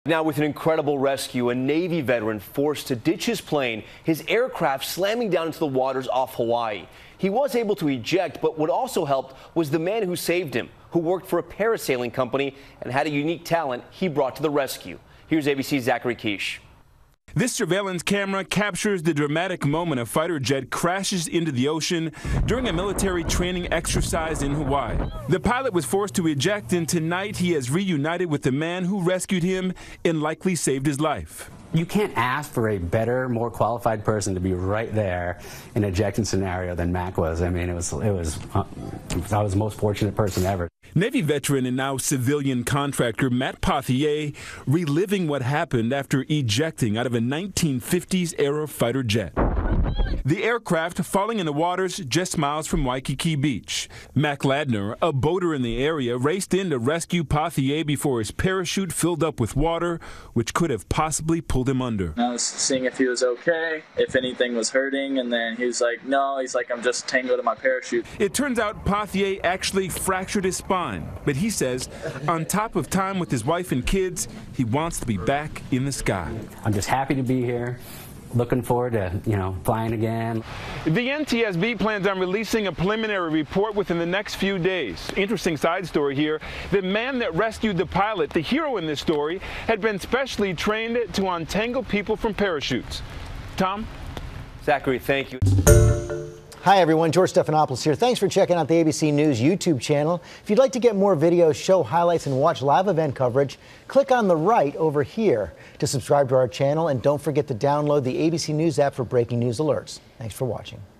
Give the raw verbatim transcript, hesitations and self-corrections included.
Now, with an incredible rescue, a Navy veteran forced to ditch his plane, his aircraft slamming down into the waters off Hawaii. He was able to eject, but what also helped was the man who saved him, who worked for a parasailing company and had a unique talent he brought to the rescue. Here's A B C's Zachary Quiche. This surveillance camera captures the dramatic moment a fighter jet crashes into the ocean during a military training exercise in Hawaii. The pilot was forced to eject, and tonight he has reunited with the man who rescued him and likely saved his life. You can't ask for a better, more qualified person to be right there in an ejecting scenario than Mac was. I mean, it was, it was, uh, I was the most fortunate person ever. Navy veteran and now civilian contractor Matt Pothier reliving what happened after ejecting out of a nineteen fifties era fighter jet. The aircraft falling in the waters just miles from Waikiki Beach. Mac Ladner, a boater in the area, raced in to rescue Pothier before his parachute filled up with water, which could have possibly pulled him under. I was seeing if he was okay, if anything was hurting, and then he was like, no, he's like, I'm just tangled in my parachute. It turns out Pothier actually fractured his spine, but he says on top of time with his wife and kids, he wants to be back in the sky. I'm just happy to be here. Looking forward to, you know, flying again. The N T S B plans on releasing a preliminary report within the next few days. Interesting side story here. The man that rescued the pilot, the hero in this story, had been specially trained to untangle people from parachutes. Tom? Zachary, thank you. Hi everyone, George Stephanopoulos here. Thanks for checking out the A B C News YouTube channel. If you'd like to get more videos, show highlights, and watch live event coverage, click on the right over here to subscribe to our channel, and don't forget to download the A B C News app for breaking news alerts. Thanks for watching.